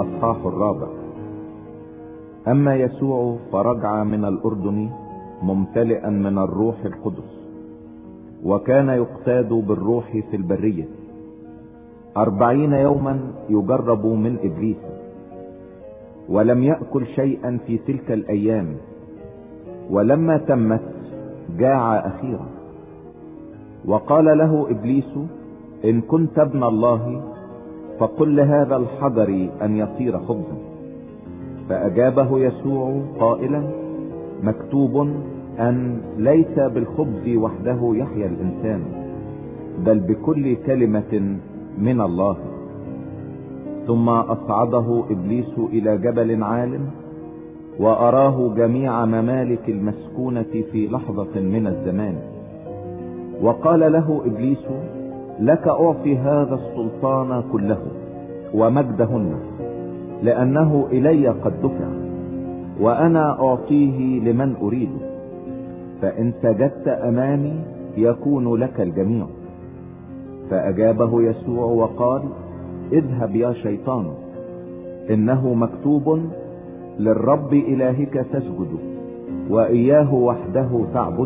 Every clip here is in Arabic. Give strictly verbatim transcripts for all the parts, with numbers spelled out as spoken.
الأصحاح الرابع. أما يسوع فرجع من الأردن ممتلئا من الروح القدس، وكان يقتاد بالروح في البرية أربعين يوما يجرب من إبليس، ولم يأكل شيئا في تلك الأيام، ولما تمت جاع أخيرا. وقال له إبليس: إن كنت ابن الله فقل لهذا الحجر أن يصير خبزا. فأجابه يسوع قائلا: مكتوب أن ليس بالخبز وحده يحيا الإنسان، بل بكل كلمة من الله. ثم أصعده إبليس إلى جبل عال، وأراه جميع ممالك المسكونة في لحظة من الزمان، وقال له إبليس: لك أعطي هذا السلطان كله ومجدهن، لأنه إلي قد دفع، وأنا أعطيه لمن أريد، فإن سجدت أمامي يكون لك الجميع. فأجابه يسوع وقال: اذهب يا شيطان، إنه مكتوب: للرب إلهك تسجد وإياه وحده تعبد.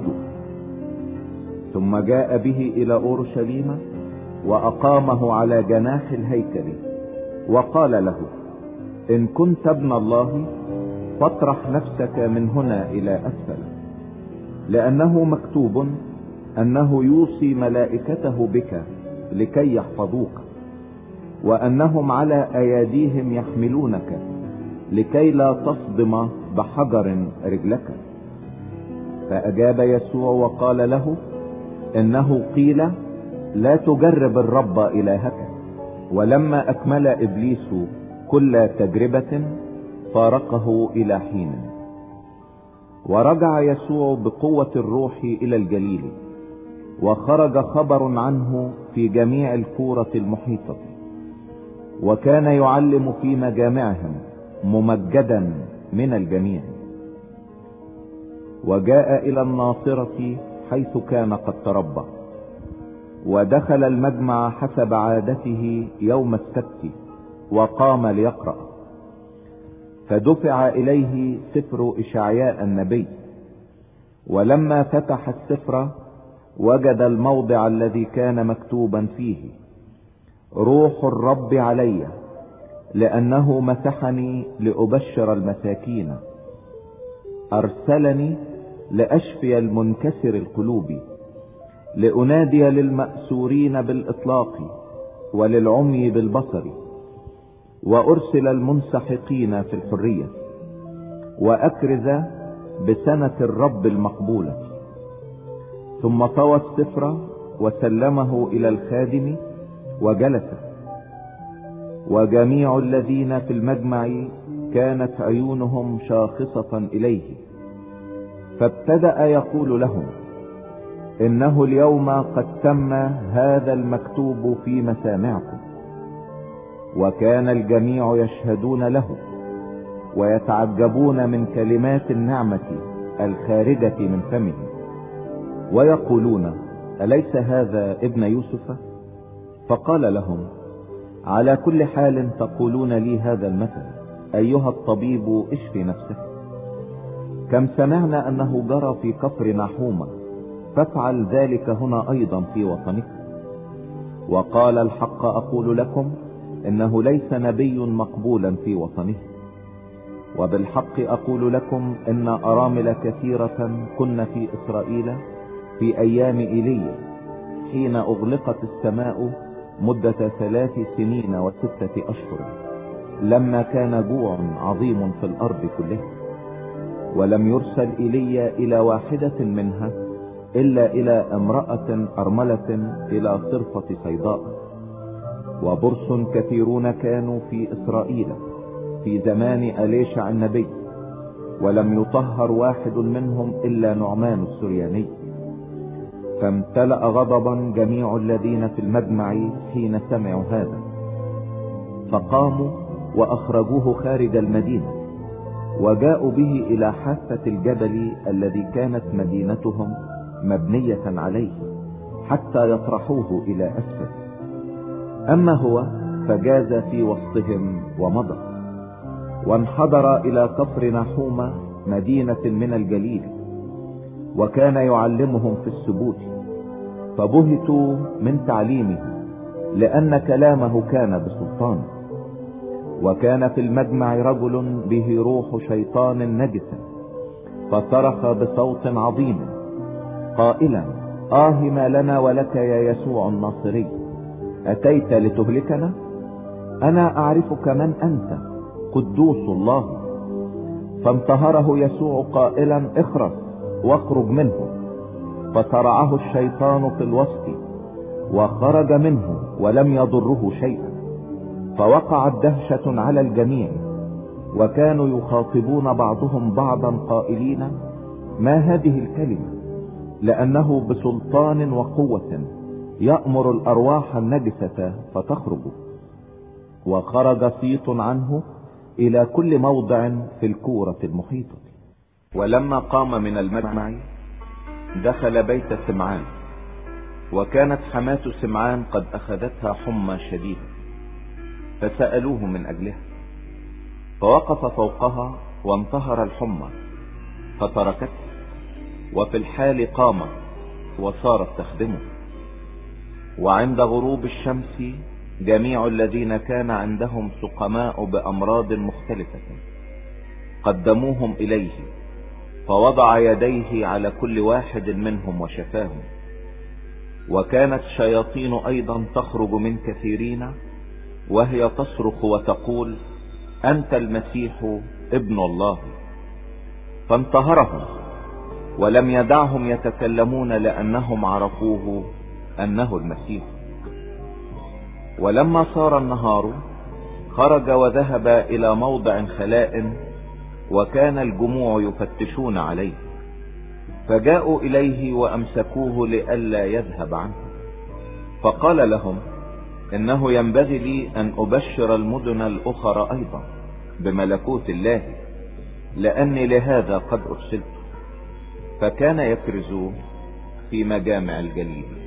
ثم جاء به إلى أورشليم وأقامه على جناح الهيكل، وقال له: إن كنت ابن الله فاطرح نفسك من هنا إلى أسفل، لأنه مكتوب أنه يوصي ملائكته بك لكي يحفظوك، وأنهم على أيديهم يحملونك لكي لا تصدم بحجر رجلك. فأجاب يسوع وقال له: إنه قيل: لا تجرب الرب إلهك. ولما أكمل إبليس كل تجربة فارقه إلى حين. ورجع يسوع بقوة الروح إلى الجليل، وخرج خبر عنه في جميع الكورة المحيطة، وكان يعلم في مجامعهم ممجدا من الجميع. وجاء إلى الناصرة حيث كان قد تربى، ودخل المجمع حسب عادته يوم السبت، وقام ليقرأ. فدفع إليه سفر إشعياء النبي، ولما فتح السفر وجد الموضع الذي كان مكتوبا فيه: روح الرب علي، لأنه مسحني لأبشر المساكين، أرسلني لأشفي المنكسر القلوب، لأنادي للمأسورين بالإطلاق، وللعمي بالبصر، وأرسل المنسحقين في الحرية، وأكرز بسنة الرب المقبولة. ثم طوى السفر وسلمه إلى الخادم وجلس. وجميع الذين في المجمع كانت عيونهم شاخصة إليه، فابتدأ يقول لهم: إنه اليوم قد تم هذا المكتوب في مسامعكم. وكان الجميع يشهدون له، ويتعجبون من كلمات النعمة الخارجة من فمه، ويقولون: أليس هذا ابن يوسف؟ فقال لهم: على كل حال تقولون لي هذا المثل، أيها الطبيب اشفي نفسك. كم سمعنا أنه جرى في كفر نحومة، فافعل ذلك هنا أيضا في وطنك. وقال: الحق أقول لكم إنه ليس نبي مقبولا في وطنه. وبالحق أقول لكم إن أرامل كثيرة كن في إسرائيل في أيام إيليا، حين أغلقت السماء مدة ثلاث سنين وستة أشهر، لما كان جوع عظيم في الأرض كلها. ولم يرسل إيليا إلى واحدة منها إلا إلى امرأة أرملة إلى صرفة صيداء. وبرص كثيرون كانوا في إسرائيل في زمان أليشع النبي، ولم يطهر واحد منهم إلا نعمان السرياني. فامتلأ غضبا جميع الذين في المجمع حين سمعوا هذا، فقاموا وأخرجوه خارج المدينة، وجاءوا به إلى حافة الجبل الذي كانت مدينتهم مبنية عليه، حتى يطرحوه إلى أسفل. أما هو فجاز في وسطهم ومضى. وانحدر الى كفر نحومة مدينة من الجليل، وكان يعلمهم في السبوت، فبهتوا من تعليمه لان كلامه كان بسلطان. وكان في المجمع رجل به روح شيطان نجس، فصرخ بصوت عظيم قائلا: آه ما لنا ولك يا يسوع الناصري، أتيت لتهلكنا؟ أنا أعرفك من أنت، قدوس الله. فانتهره يسوع قائلا: اخرس واخرج منه. فصرعه الشيطان في الوسط وخرج منه ولم يضره شيئا. فوقعت دهشة على الجميع، وكانوا يخاطبون بعضهم بعضا قائلين: ما هذه الكلمة؟ لأنه بسلطان وقوة يأمر الأرواح النجسة فتخرج. وخرج صيت عنه إلى كل موضع في الكورة المحيطة. ولما قام من المجمع دخل بيت سمعان، وكانت حماة سمعان قد أخذتها حمى شديدة، فسألوه من أجلها، فوقف فوقها وانتهر الحمى فتركته، وفي الحال قامت وصارت تخدمه. وعند غروب الشمس جميع الذين كان عندهم سقماء بأمراض مختلفة قدموهم إليه، فوضع يديه على كل واحد منهم وشفاهم. وكانت الشياطين أيضا تخرج من كثيرين، وهي تصرخ وتقول: أنت المسيح ابن الله. فانتهرهم ولم يدعهم يتكلمون، لأنهم عرفوه أنه المسيح. ولما صار النهار خرج وذهب إلى موضع خلاء، وكان الجموع يفتشون عليه، فجاءوا إليه وأمسكوه لئلا يذهب عنه. فقال لهم: إنه ينبغي لي أن أبشر المدن الأخرى أيضا بملكوت الله، لأني لهذا قد أرسلت. فكان يكرز في مجامع الجليل.